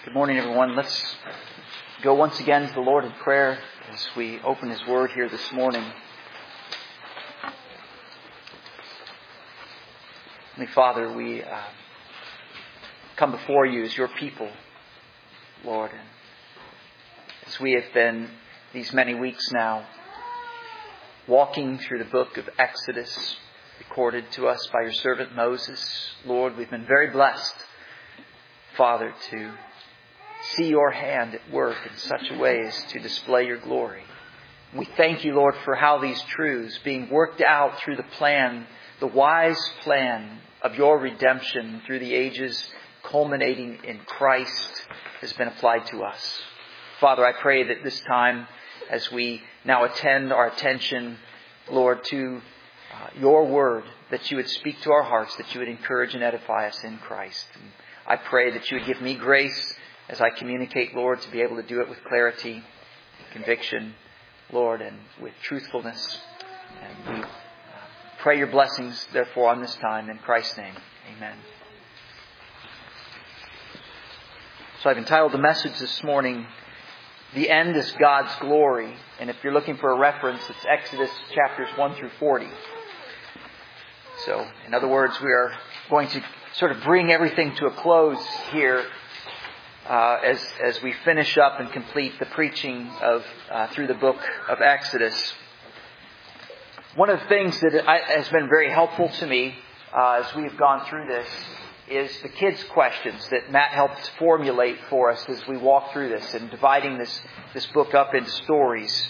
Good morning, everyone. Let's go once again to the Lord in prayer as we open His Word here this morning. Heavenly Father, we come before You as Your people, Lord. And as we have been these many weeks now walking through the book of Exodus, recorded to us by Your servant Moses, Lord, we've been very blessed, Father, to see Your hand at work in such a way as to display Your glory. We thank You, Lord, for how these truths being worked out through the plan, the wise plan of Your redemption through the ages, culminating in Christ, has been applied to us. Father, I pray that this time, as we now attend our attention, Lord, to Your Word, that You would speak to our hearts, that You would encourage and edify us in Christ. And I pray that You would give me grace as I communicate, Lord, to be able to do it with clarity, conviction, Lord, and with truthfulness. And we pray Your blessings, therefore, on this time. In Christ's name, amen. So I've entitled the message this morning, The End is God's Glory. And if you're looking for a reference, it's Exodus chapters 1 through 40. So, in other words, we are going to sort of bring everything to a close here as we finish up and complete the preaching of through the book of Exodus. One of the things that has been very helpful to me as we've gone through this is the kids' questions that Matt helped formulate for us as we walk through this and dividing this book up into stories.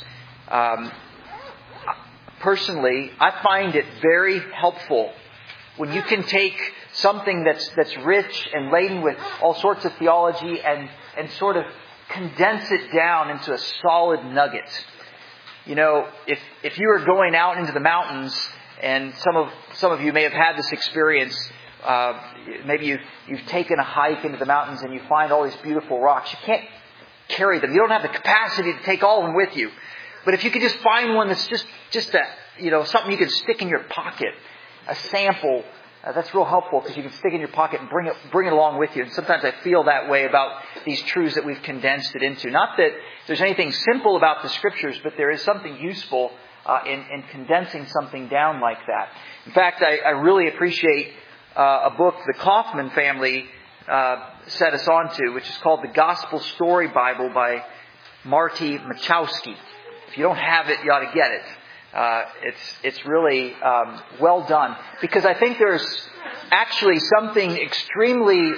Personally, I find it very helpful when you can take something that's rich and laden with all sorts of theology and sort of condense it down into a solid nugget. You know, if you are going out into the mountains, and some of you may have had this experience, maybe you've taken a hike into the mountains and you find all these beautiful rocks. You can't carry them. You don't have the capacity to take all of them with you. But if you could just find one that's just something you can stick in your pocket, a sample, that's real helpful because you can stick it in your pocket and bring it along with you. And sometimes I feel that way about these truths that we've condensed it into. Not that there's anything simple about the Scriptures, but there is something useful in condensing something down like that. In fact, I really appreciate a book the Kaufman family set us onto, which is called The Gospel Story Bible by Marty Machowski. If you don't have it, you ought to get it. It's really well done, because I think there's actually something extremely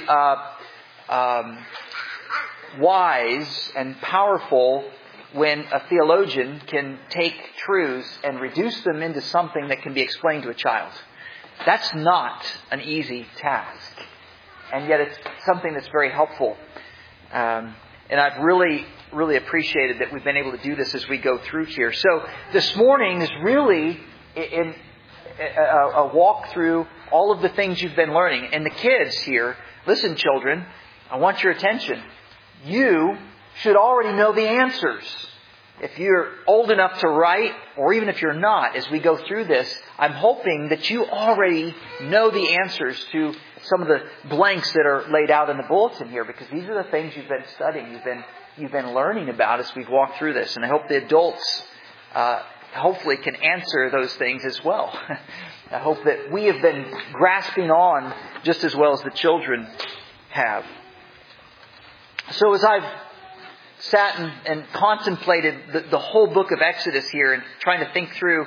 wise and powerful when a theologian can take truths and reduce them into something that can be explained to a child. That's not an easy task, and yet it's something that's very helpful. And I've really appreciated that we've been able to do this as we go through here. So this morning is really in a walk through all of the things you've been learning. And the kids here, listen, children, I want your attention. You should already know the answers. If you're old enough to write, or even if you're not, as we go through this, I'm hoping that you already know the answers to some of the blanks that are laid out in the bulletin here, because these are the things you've been studying, you've been learning about as we've walked through this. And I hope the adults hopefully can answer those things as well. I hope that we have been grasping on just as well as the children have. So as I've sat and contemplated the whole book of Exodus here and trying to think through,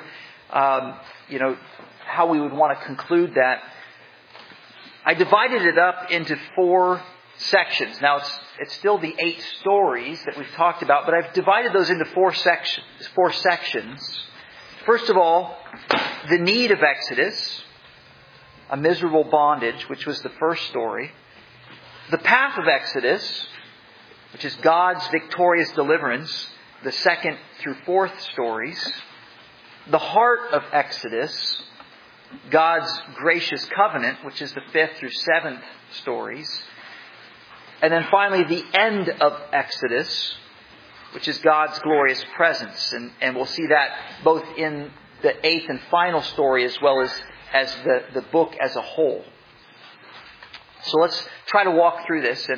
how we would want to conclude that, I divided it up into 4 sections. Now it's still the 8 stories that we've talked about, but I've divided those into 4 sections. First of all, the need of Exodus, a miserable bondage, which was the first story. The path of Exodus, which is God's victorious deliverance, the 2nd through 4th stories. The heart of Exodus, God's gracious covenant, which is the 5th through 7th stories. And then finally, the end of Exodus, which is God's glorious presence. And we'll see that both in the 8th and final story as well as the book as a whole. So let's try to walk through this.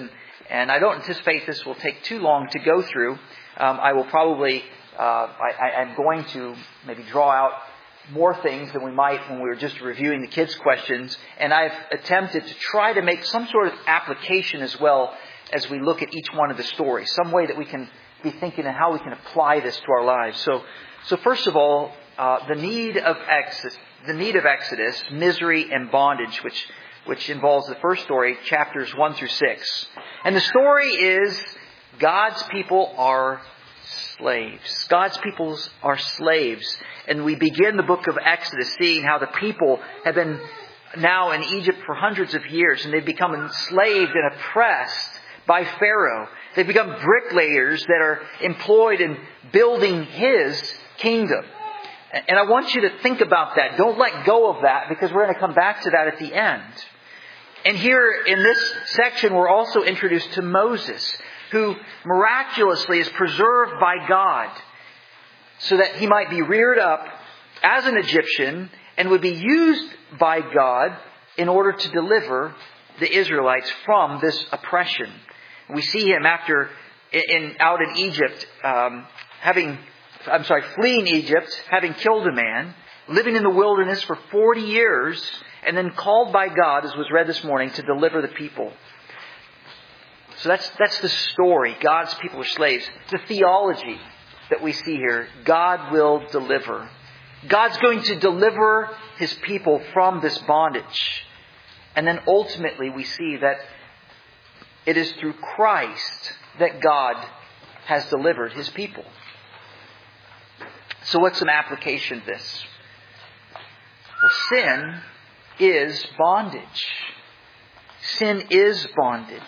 And I don't anticipate this will take too long to go through. I will probably, I'm going to maybe draw out more things than we might when we were just reviewing the kids' questions. And I've attempted to try to make some sort of application as well as we look at each one of the stories. Some way that we can be thinking of how we can apply this to our lives. So first of all, the need of Exodus, misery and bondage, which involves the first story, chapters 1 through 6. And the story is God's people are slaves. God's peoples are slaves. And we begin the book of Exodus seeing how the people have been now in Egypt for hundreds of years, and they've become enslaved and oppressed by Pharaoh. They've become bricklayers that are employed in building his kingdom. And I want you to think about that. Don't let go of that, because we're going to come back to that at the end. And here in this section, we're also introduced to Moses, who miraculously is preserved by God so that he might be reared up as an Egyptian and would be used by God in order to deliver the Israelites from this oppression. We see him out in Egypt, fleeing Egypt, having killed a man, living in the wilderness for 40 years, and then called by God, as was read this morning, to deliver the people. So that's the story. God's people are slaves. The theology that we see here, God will deliver. God's going to deliver his people from this bondage. And then ultimately we see that it is through Christ that God has delivered his people. So what's some application of this? Well, sin is bondage. Sin is bondage.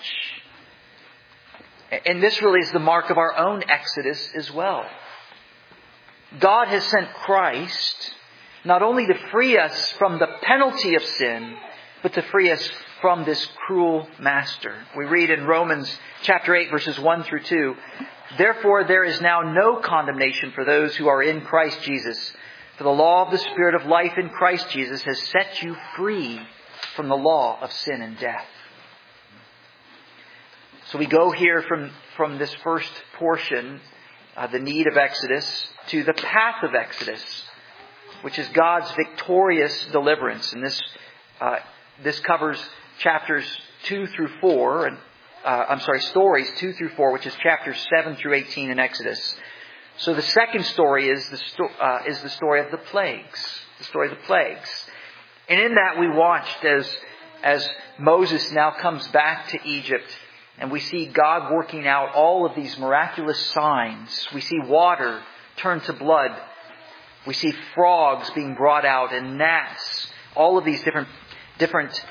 And this really is the mark of our own Exodus as well. God has sent Christ not only to free us from the penalty of sin, but to free us from this cruel master. We read in Romans chapter 8, verses 1 through 2, "Therefore there is now no condemnation for those who are in Christ Jesus. For the law of the Spirit of life in Christ Jesus has set you free from the law of sin and death." So we go here from this first portion, the need of Exodus, to the path of Exodus, which is God's victorious deliverance. And this covers chapters 2 through 4, stories 2 through 4, which is chapters 7 through 18 in Exodus. So the second story is the story of the plagues. The story of the plagues. And in that we watched as Moses now comes back to Egypt, and we see God working out all of these miraculous signs. We see water turn to blood. We see frogs being brought out and gnats. All of these different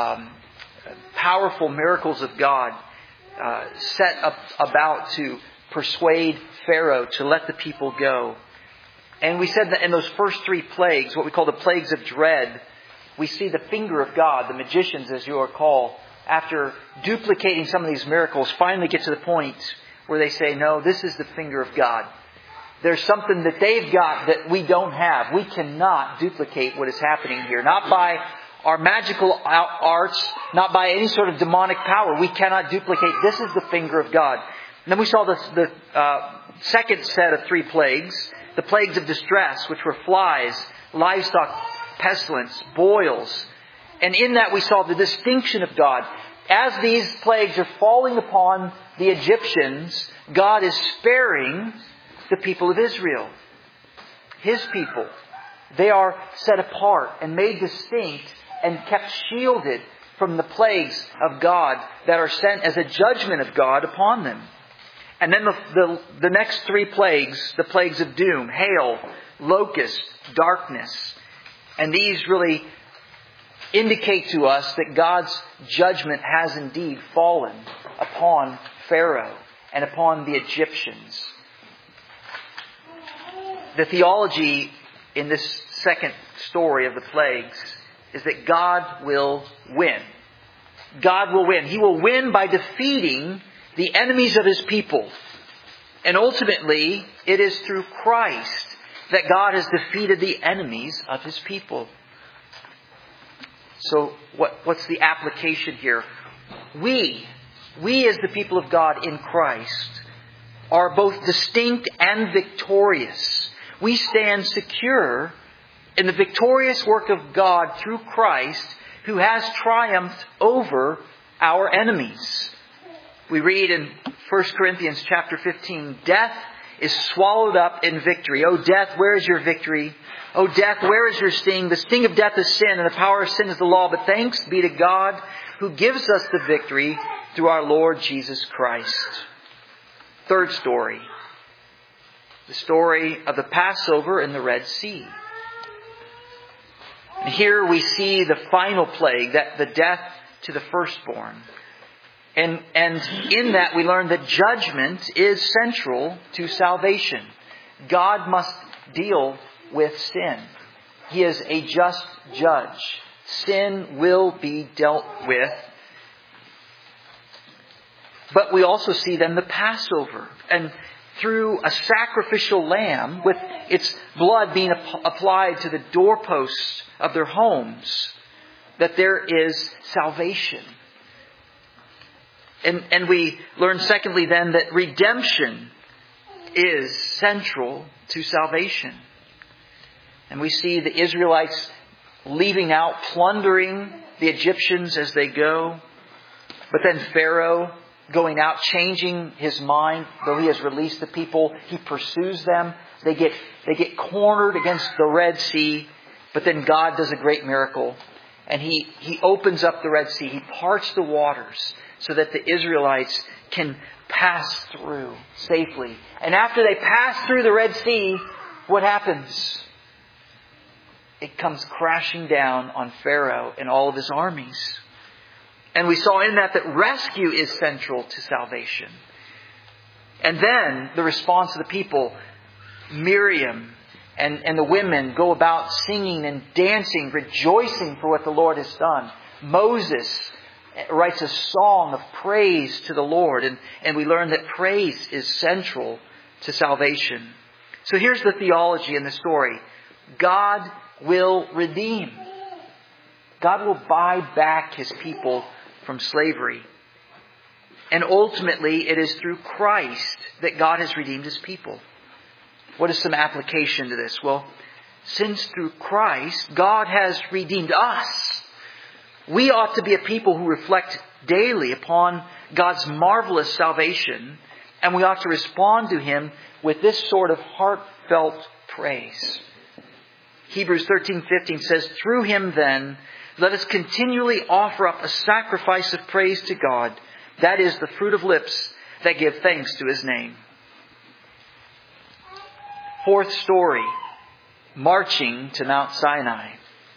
powerful miracles of God set up about to persuade Pharaoh to let the people go. And we said that in those first 3 plagues, what we call the plagues of dread, we see the finger of God. The magicians, as you recall, after duplicating some of these miracles, finally get to the point where they say, no, this is the finger of God. There's something that they've got that we don't have. We cannot duplicate what is happening here. Not by our magical arts, not by any sort of demonic power. We cannot duplicate. This is the finger of God. And then we saw the second set of 3 plagues, the plagues of distress, which were flies, livestock, pestilence, boils. And in that we saw the distinction of God. As these plagues are falling upon the Egyptians, God is sparing the people of Israel. His people. They are set apart and made distinct and kept shielded from the plagues of God that are sent as a judgment of God upon them. And then the next 3 plagues, the plagues of doom, hail, locust, darkness. And these really indicate to us that God's judgment has indeed fallen upon Pharaoh and upon the Egyptians. The theology in this second story of the plagues is that God will win. God will win. He will win by defeating the enemies of His people. And ultimately, it is through Christ that God has defeated the enemies of His people. So what's the application here? We we as the people of God in Christ are both distinct and victorious. We stand secure in the victorious work of God through Christ, who has triumphed over our enemies. We read in 1 Corinthians chapter 15, death is swallowed up in victory. O death, where is your victory? O death, where is your sting? The sting of death is sin, and the power of sin is the law. But thanks be to God who gives us the victory through our Lord Jesus Christ. Third story. The story of the Passover in the Red Sea. And here we see the final plague, that the death to the firstborn. And in that we learn that judgment is central to salvation. God must deal with sin. He is a just judge. Sin will be dealt with. But we also see then the Passover. And through a sacrificial lamb, with its blood being applied to the doorposts of their homes, that there is salvation. And we learn secondly then that redemption is central to salvation. And we see the Israelites leaving out, plundering the Egyptians as they go. But then Pharaoh going out, changing his mind, though he has released the people, he pursues them. They get cornered against the Red Sea, but then God does a great miracle. And he opens up the Red Sea. He parts the waters so that the Israelites can pass through safely. And after they pass through the Red Sea, what happens? It comes crashing down on Pharaoh and all of his armies. And we saw in that rescue is central to salvation. And then the response of the people, Miriam and the women go about singing and dancing, rejoicing for what the Lord has done. Moses writes a song of praise to the Lord. And we learn that praise is central to salvation. So here's the theology in the story. God will redeem. God will buy back His people from slavery. And ultimately, it is through Christ that God has redeemed His people. What is some application to this? Well, since through Christ, God has redeemed us, we ought to be a people who reflect daily upon God's marvelous salvation, and we ought to respond to Him with this sort of heartfelt praise. Hebrews 13:15 says, through Him then, let us continually offer up a sacrifice of praise to God. That is the fruit of lips that give thanks to His name. Fourth story, marching to Mount Sinai.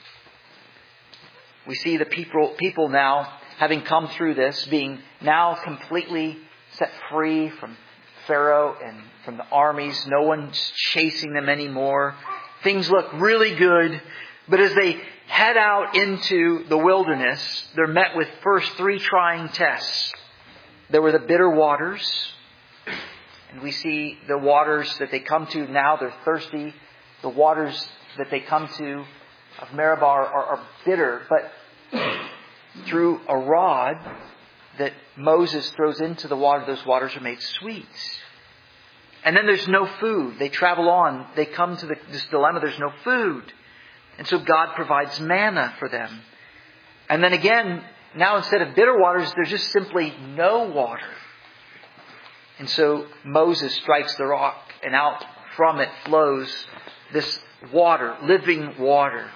We see the people now, having come through this, being now completely set free from Pharaoh and from the armies. No one's chasing them anymore. Things look really good. But as they head out into the wilderness, they're met with first 3 trying tests. There were the bitter waters. And we see the waters that they come to now, they're thirsty. The waters that they come to of Meribah are bitter. But through a rod that Moses throws into the water, those waters are made sweet. And then there's no food. They travel on. They come to this dilemma. There's no food. And so God provides manna for them. And then again, now instead of bitter waters, there's just simply no water. And so Moses strikes the rock, and out from it flows this water, living water.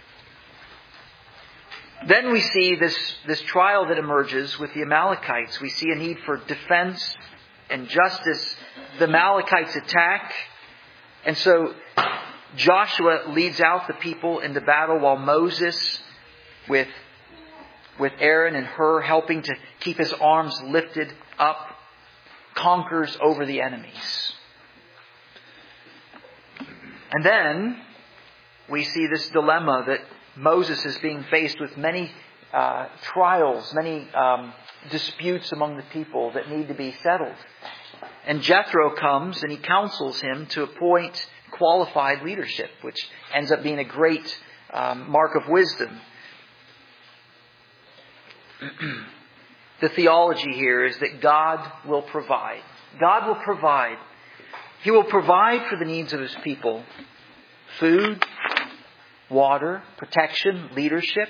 Then we see this trial that emerges with the Amalekites. We see a need for defense and justice. The Amalekites attack. And so Joshua leads out the people into battle while Moses, with Aaron and Hur helping to keep his arms lifted up, conquers over the enemies. And then we see this dilemma that Moses is being faced with many trials, many disputes among the people that need to be settled. And Jethro comes and he counsels him to appoint qualified leadership, which ends up being a great mark of wisdom. the theology here is that God will provide. God will provide. He will provide for the needs of His people. Food, water, protection, leadership.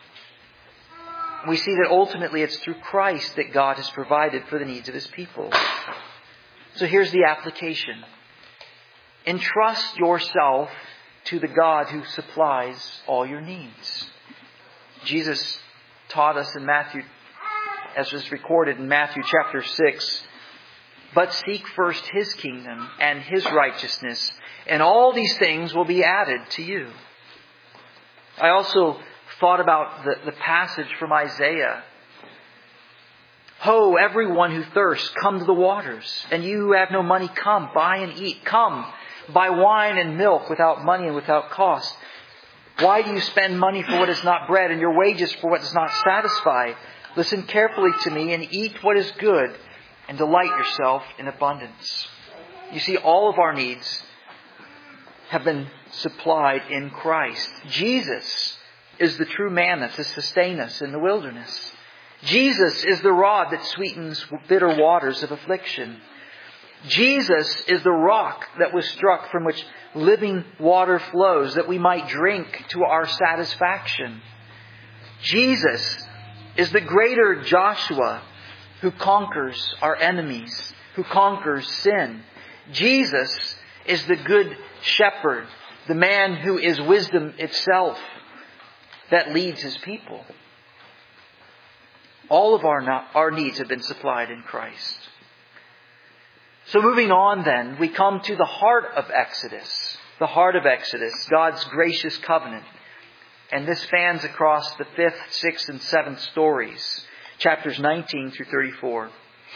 We see that ultimately it's through Christ that God has provided for the needs of His people. So here's the application. Entrust yourself to the God who supplies all your needs. Jesus taught us in Matthew, as was recorded in Matthew chapter 6, but seek first His kingdom and His righteousness, and all these things will be added to you. I also thought about the passage from Isaiah. Ho, everyone who thirsts, come to the waters. And you who have no money, come, buy and eat. Come, buy wine and milk without money and without cost. Why do you spend money for what is not bread and your wages for what does not satisfy? Listen carefully to me and eat what is good and delight yourself in abundance. You see, all of our needs have been supplied in Christ. Jesus is the true manna to sustain us in the wilderness. Jesus is the rod that sweetens bitter waters of affliction. Jesus is the rock that was struck from which living water flows, that we might drink to our satisfaction. Jesus is the greater Joshua who conquers our enemies, who conquers sin. Jesus is the good shepherd, the man who is wisdom itself, that leads His people. All of our needs have been supplied in Christ. So moving on then, we come to the heart of Exodus. The heart of Exodus, God's gracious covenant. And this spans across the 5th, 6th, and 7th stories, chapters 19 through 34.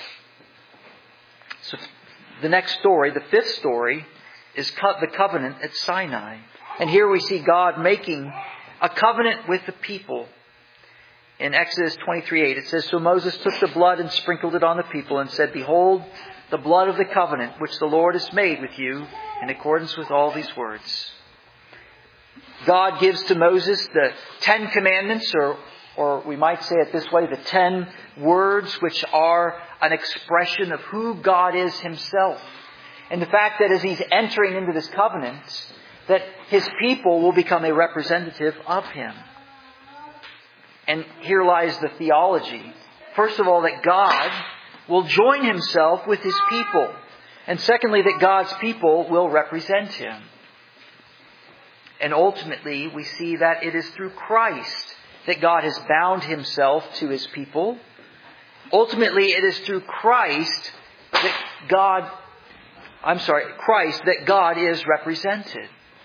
So the next story, the 5th story, is the covenant at Sinai. And here we see God making a covenant with the people. In Exodus 23:8 it says, So Moses took the blood and sprinkled it on the people and said, Behold, the blood of the covenant which the Lord has made with you in accordance with all these words. God gives to Moses the 10 commandments, or we might say it this way, the 10 words, which are an expression of who God is Himself. And the fact that as He's entering into this covenant, that His people will become a representative of Him. And here lies the theology. First of all, that God will join Himself with His people. And secondly, that God's people will represent Him. And ultimately, we see that it is through Christ that God has bound Himself to His people. Ultimately, it is through Christ that God is represented.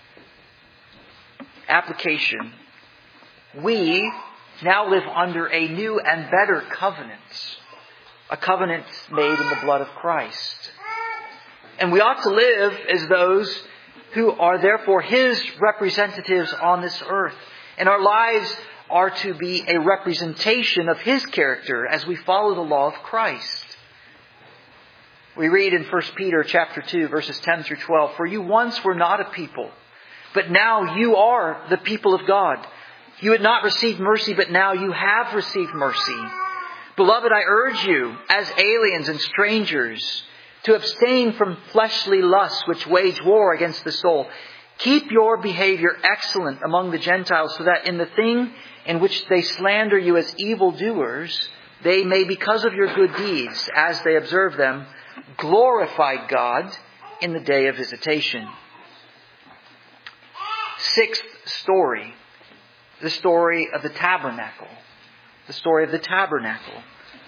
Application. We now live under a new and better covenant. A covenant made in the blood of Christ. And we ought to live as those who are therefore His representatives on this earth. And our lives are to be a representation of His character as we follow the law of Christ. We read in 1 Peter chapter 2, verses 10 through 12, For you once were not a people, but now you are the people of God. You had not received mercy, but now you have received mercy. Beloved, I urge you, as aliens and strangers, to abstain from fleshly lusts which wage war against the soul. Keep your behavior excellent among the Gentiles, so that in the thing in which they slander you as evildoers, they may, because of your good deeds, as they observe them, glorify God in the day of visitation. 6th story. The story of the tabernacle. The story of the tabernacle.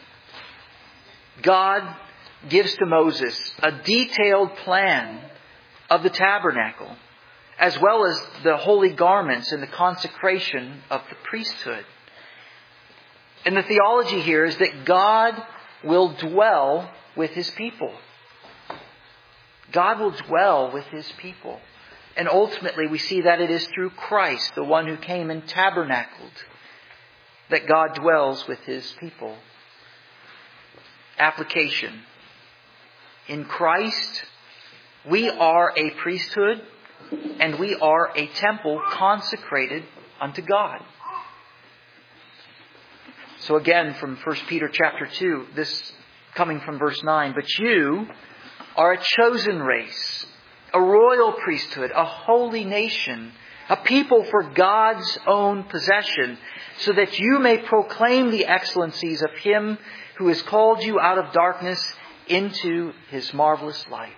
God gives to Moses a detailed plan of the tabernacle, as well as the holy garments and the consecration of the priesthood. And the theology here is that God will dwell with His people. God will dwell with His people. And ultimately we see that it is through Christ, the one who came and tabernacled, that God dwells with His people. Application. In Christ, we are a priesthood and we are a temple consecrated unto God. So again, from 1 Peter chapter 2, this coming from verse 9. But you are a chosen race, a royal priesthood, a holy nation, a people for God's own possession, so that you may proclaim the excellencies of Him who has called you out of darkness into His marvelous light.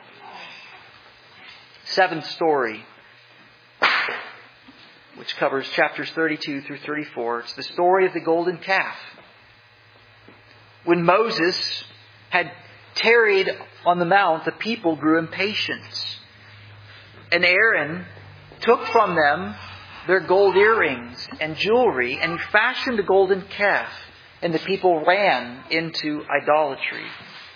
Seventh story, which covers chapters 32 through 34. It's the story of the golden calf. When Moses had tarried on the mount, the people grew impatient. And Aaron took from them their gold earrings and jewelry, and he fashioned a golden calf, and the people ran into idolatry.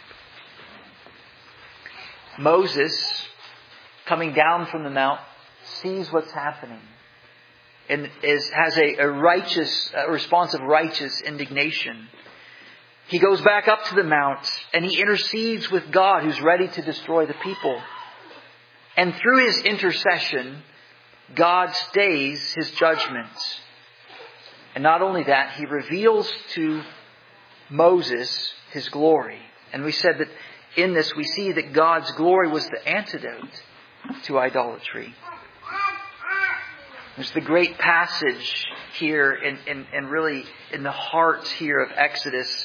Moses, coming down from the mount, sees what's happening and has a response of righteous indignation. He goes back up to the mount and he intercedes with God, who's ready to destroy the people. And through his intercession, God stays his judgment. And not only that, He reveals to Moses His glory. And we said that in this we see that God's glory was the antidote to idolatry. There's the great passage here and really in the heart here of Exodus,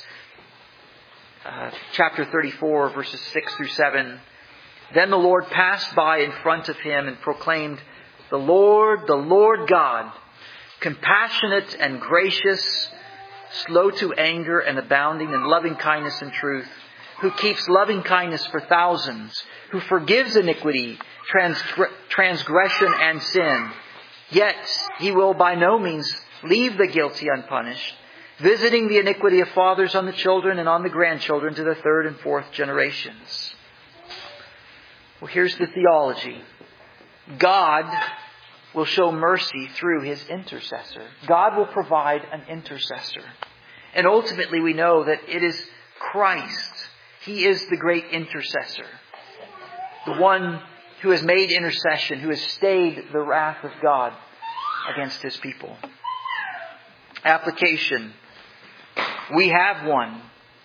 chapter 34, verses 6 through 7. Then the Lord passed by in front of him and proclaimed, the Lord God, compassionate and gracious, slow to anger and abounding in loving kindness and truth, who keeps loving kindness for thousands, who forgives iniquity, transgression and sin. Yet He will by no means leave the guilty unpunished, visiting the iniquity of fathers on the children and on the grandchildren to the third and fourth generations. Well, here's the theology. God will show mercy through His intercessor. God will provide an intercessor. And ultimately we know that it is Christ. He is the great intercessor. The one who has made intercession, who has stayed the wrath of God against His people. Application. We have one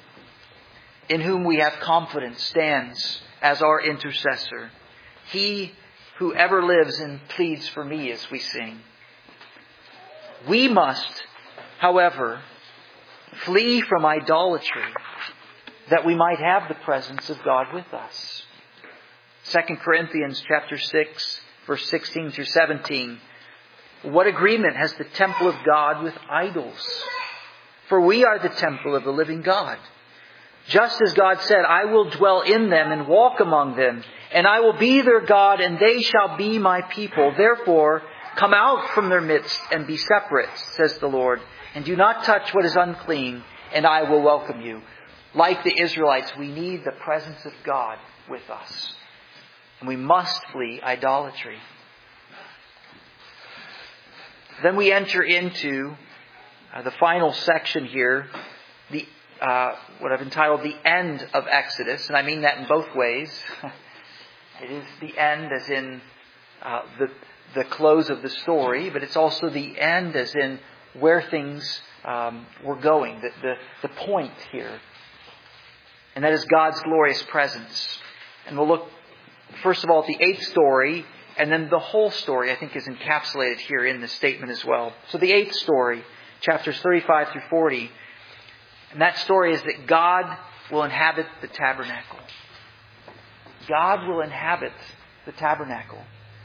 in whom we have confidence, stands as our intercessor. He who ever lives and pleads for me, as we sing. We must, however, flee from idolatry that we might have the presence of God with us. 2 Corinthians chapter 6, verse 16 through 17. What agreement has the temple of God with idols? For we are the temple of the living God. Just as God said, I will dwell in them and walk among them, and I will be their God, and they shall be my people. Therefore, come out from their midst and be separate, says the Lord, and do not touch what is unclean, and I will welcome you. Like the Israelites, we need the presence of God with us. And we must flee idolatry. Then we enter into the final section here, what I've entitled the end of Exodus. And I mean that in both ways. It is the end as in the close of the story, but it's also the end as in where things were going, the point here. And that is God's glorious presence. And we'll look first of all at the 8th story, and then the whole story I think is encapsulated here in this statement as well. So the 8th story, chapters 35 through 40, and that story is that God will inhabit the tabernacle. God will inhabit the tabernacle.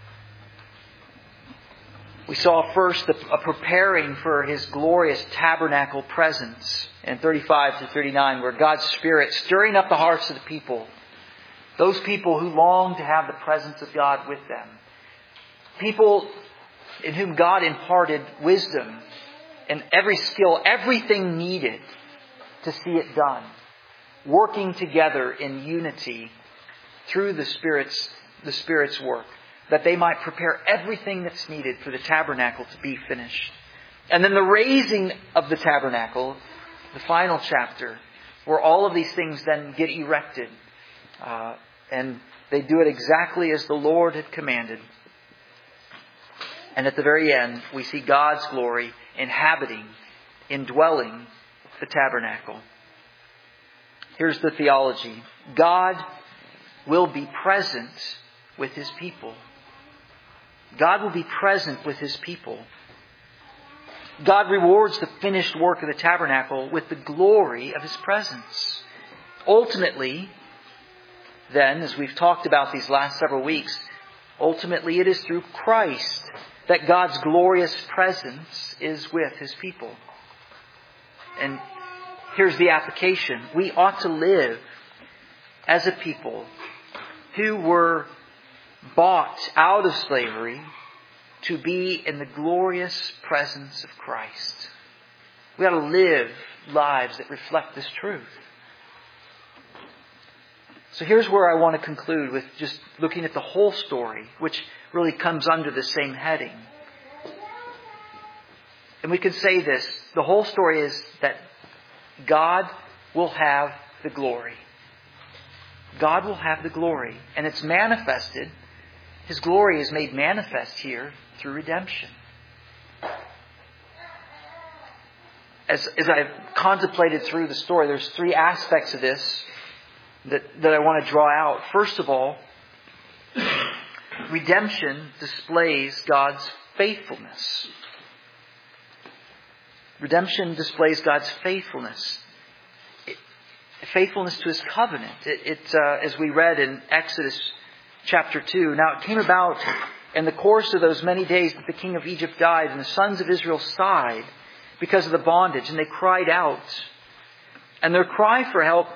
We saw first a preparing for His glorious tabernacle presence in 35 to 39, where God's Spirit stirring up the hearts of the people. Those people who long to have the presence of God with them. People in whom God imparted wisdom and every skill, everything needed to see it done. Working together in unity through the Spirit's work, that they might prepare everything that's needed for the tabernacle to be finished. And then the raising of the tabernacle, the final chapter, where all of these things then get erected. And they do it exactly as the Lord had commanded. And at the very end, we see God's glory inhabiting, indwelling the tabernacle. Here's the theology. God will be present with His people. God will be present with His people. God rewards the finished work of the tabernacle with the glory of His presence. Ultimately, then, as we've talked about these last several weeks, ultimately it is through Christ that God's glorious presence is with His people. And here's the application. We ought to live as a people who were bought out of slavery to be in the glorious presence of Christ. We ought to live lives that reflect this truth. So here's where I want to conclude with just looking at the whole story, which really comes under the same heading. And we can say this. The whole story is that God will have the glory. God will have the glory. And it's manifested. His glory is made manifest here through redemption. As I've contemplated through the story, there's three aspects of this that I want to draw out. First of all, redemption displays God's faithfulness. Redemption displays God's faithfulness. Faithfulness to His covenant. As we read in Exodus chapter 2. Now it came about in the course of those many days that the king of Egypt died, and the sons of Israel sighed because of the bondage, and they cried out. And their cry for help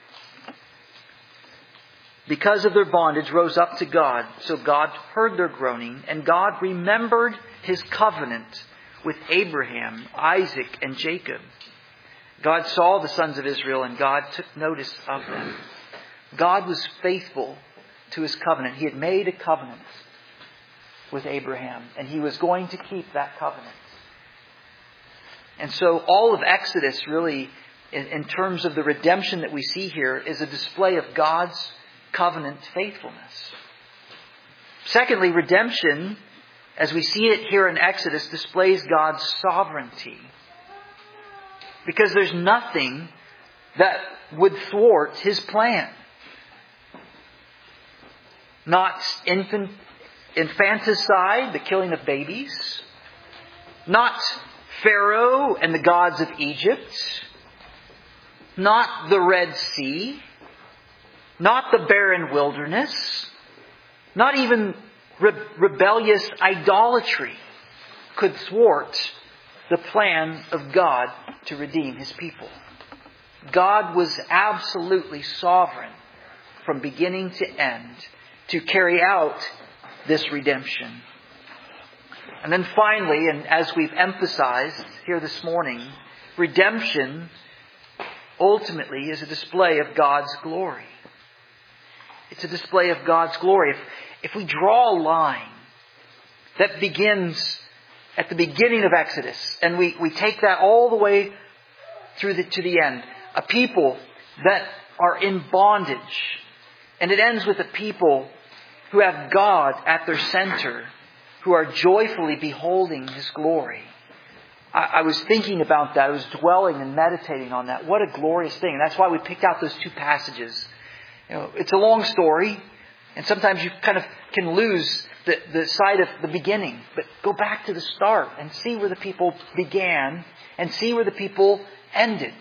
because of their bondage rose up to God. So God heard their groaning, and God remembered His covenant with Abraham, Isaac, and Jacob. God saw the sons of Israel, and God took notice of them. God was faithful to His covenant. He had made a covenant with Abraham, and He was going to keep that covenant. And so all of Exodus really, in terms of the redemption that we see here, is a display of God's covenant faithfulness. Secondly, redemption, as we see it here in Exodus, displays God's sovereignty. Because there's nothing that would thwart His plan. Not infanticide, the killing of babies. Not Pharaoh and the gods of Egypt. Not the Red Sea. Not the barren wilderness. Not even rebellious idolatry could thwart the plan of God to redeem His people. God was absolutely sovereign from beginning to end to carry out this redemption. And then finally, and as we've emphasized here this morning, redemption ultimately is a display of God's glory. It's a display of God's glory. If we draw a line that begins at the beginning of Exodus, and we take that all the way through to the end, a people that are in bondage, and it ends with a people who have God at their center, who are joyfully beholding His glory. I was thinking about that. I was dwelling and meditating on that. What a glorious thing. And that's why we picked out those two passages. It's a long story, and sometimes you kind of can lose the sight of the beginning. But go back to the start and see where the people began and see where the people ended.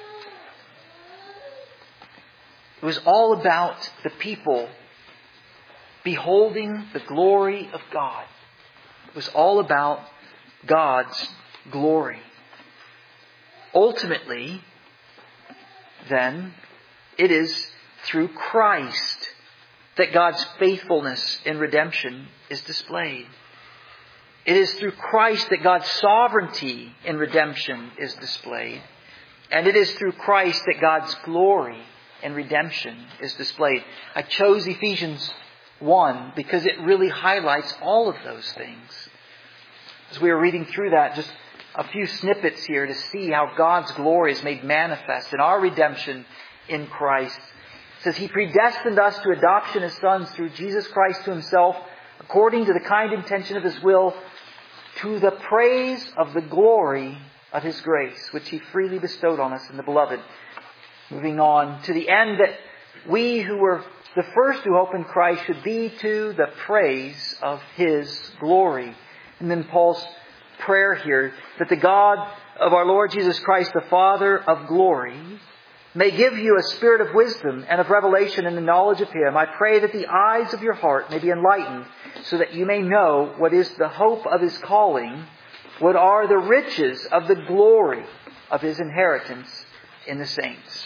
It was all about the people beholding the glory of God. It was all about God's glory. Ultimately, then, it is through Christ that God's faithfulness in redemption is displayed. It is through Christ that God's sovereignty in redemption is displayed. And it is through Christ that God's glory in redemption is displayed. I chose Ephesians 1 because it really highlights all of those things. As we were reading through that, just a few snippets here to see how God's glory is made manifest in our redemption in Christ. It says, He predestined us to adoption as sons through Jesus Christ to Himself, according to the kind intention of His will, to the praise of the glory of His grace, which He freely bestowed on us in the Beloved. Moving on, to the end that we who were the first to hope in Christ should be to the praise of His glory. And then Paul's prayer here, that the God of our Lord Jesus Christ, the Father of glory, may give you a spirit of wisdom and of revelation in the knowledge of Him. I pray that the eyes of your heart may be enlightened, so that you may know what is the hope of His calling, what are the riches of the glory of His inheritance in the saints.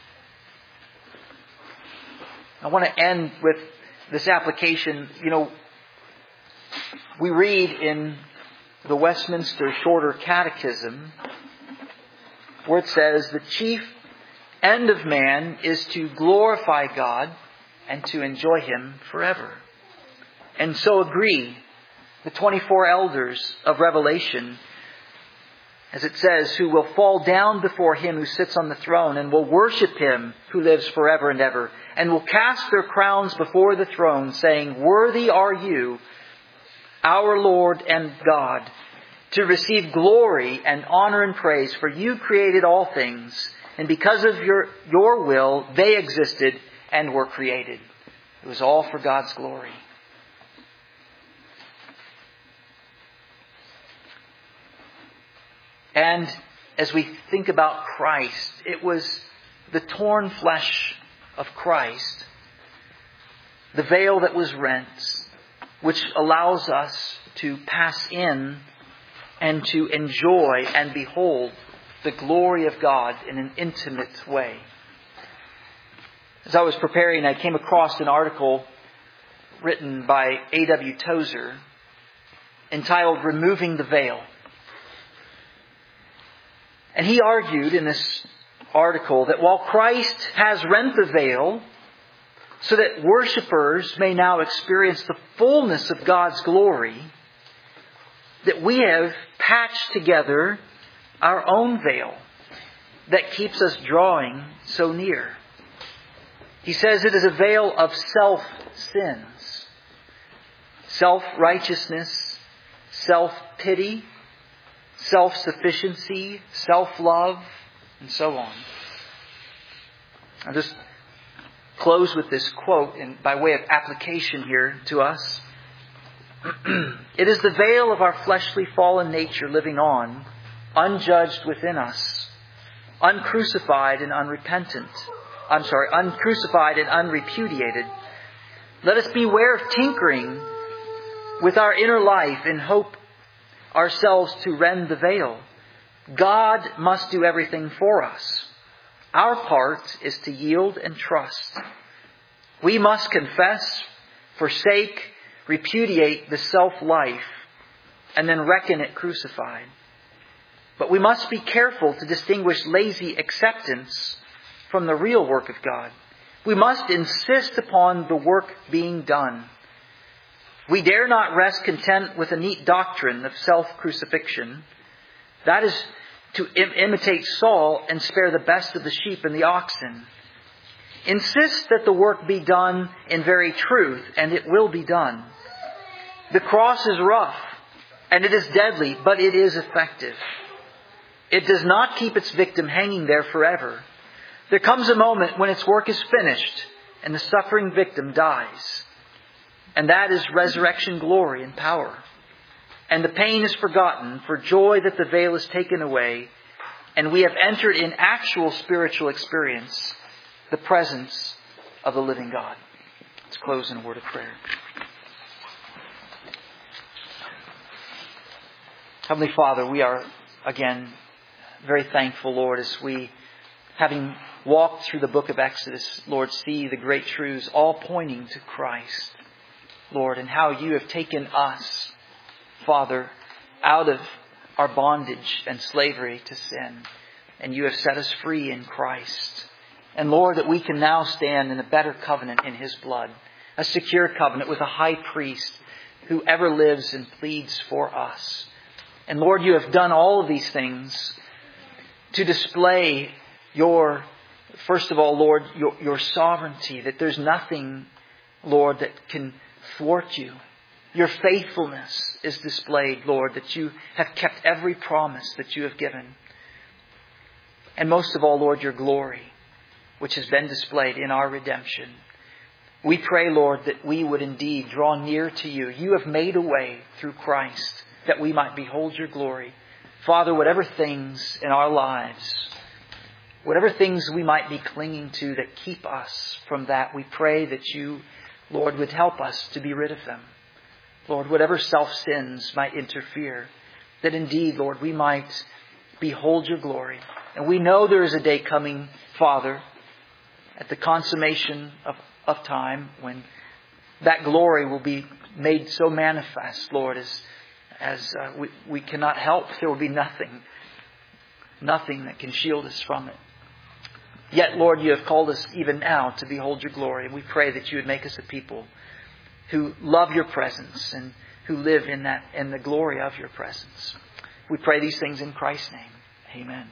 I want to end with this application. We read in the Westminster Shorter Catechism where it says, the chief end of man is to glorify God and to enjoy Him forever. And so agree the 24 elders of Revelation, as it says, who will fall down before Him who sits on the throne and will worship Him who lives forever and ever, and will cast their crowns before the throne, saying, worthy are you, our Lord and God, to receive glory and honor and praise, for you created all things, and because of your will they existed and were created. It was all for God's glory. And as we think about Christ, it was the torn flesh of Christ, the veil that was rent, which allows us to pass in and to enjoy and behold the glory of God in an intimate way. As I was preparing, I came across an article written by A.W. Tozer entitled Removing the Veil. And he argued in this article that while Christ has rent the veil so that worshippers may now experience the fullness of God's glory, that we have patched together our own veil that keeps us drawing so near. He says it is a veil of self-sins, self-righteousness, self-pity, self-sufficiency, self-love, and so on. I'll just close with this quote by way of application here to us. It is the veil of our fleshly fallen nature living on, unjudged within us, uncrucified and unrepentant. Uncrucified and unrepudiated. Let us beware of tinkering with our inner life in hope ourselves to rend the veil. God must do everything for us. Our part is to yield and trust. We must confess, forsake, repudiate the self-life, and then reckon it crucified. But we must be careful to distinguish lazy acceptance from the real work of God. We must insist upon the work being done. We dare not rest content with a neat doctrine of self-crucifixion. That is to imitate Saul and spare the best of the sheep and the oxen. Insist that the work be done in very truth, and it will be done. The cross is rough, and it is deadly, but it is effective. It does not keep its victim hanging there forever. There comes a moment when its work is finished and the suffering victim dies. And that is resurrection glory and power. And the pain is forgotten for joy that the veil is taken away, and we have entered in actual spiritual experience the presence of the living God. Let's close in a word of prayer. Heavenly Father, we are again very thankful, Lord, as we, having walked through the book of Exodus, Lord, see the great truths all pointing to Christ, Lord, and how you have taken us, Father, out of our bondage and slavery to sin, and you have set us free in Christ. And Lord, that we can now stand in a better covenant in His blood, a secure covenant with a high priest who ever lives and pleads for us. And Lord, you have done all of these things to display your, first of all, Lord, your sovereignty, that there's nothing, Lord, that can thwart you. Your faithfulness is displayed, Lord, that you have kept every promise that you have given. And most of all, Lord, your glory, which has been displayed in our redemption. We pray, Lord, that we would indeed draw near to you. You have made a way through Christ that we might behold your glory. Father, whatever things in our lives, whatever things we might be clinging to that keep us from that, we pray that you, Lord, would help us to be rid of them. Lord, whatever self-sins might interfere, that indeed, Lord, we might behold your glory. And we know there is a day coming, Father, at the consummation of time, when that glory will be made so manifest, Lord, as we cannot help. There will be nothing that can shield us from it. Yet, Lord, you have called us even now to behold your glory. And we pray that you would make us a people who love your presence and who live in the glory of your presence. We pray these things in Christ's name. Amen.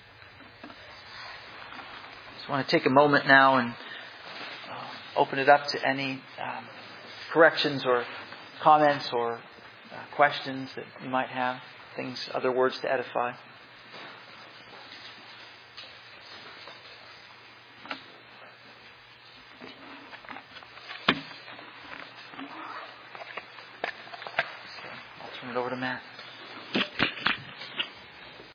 Just want to take a moment now and open it up to any corrections or comments or questions that you might have, other words to edify. I'll turn it over to Matt.